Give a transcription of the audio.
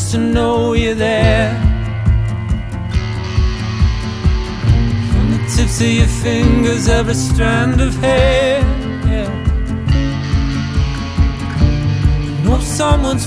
just to know you're there. From the tips of your fingers, every strand of hair, yeah. Know someone's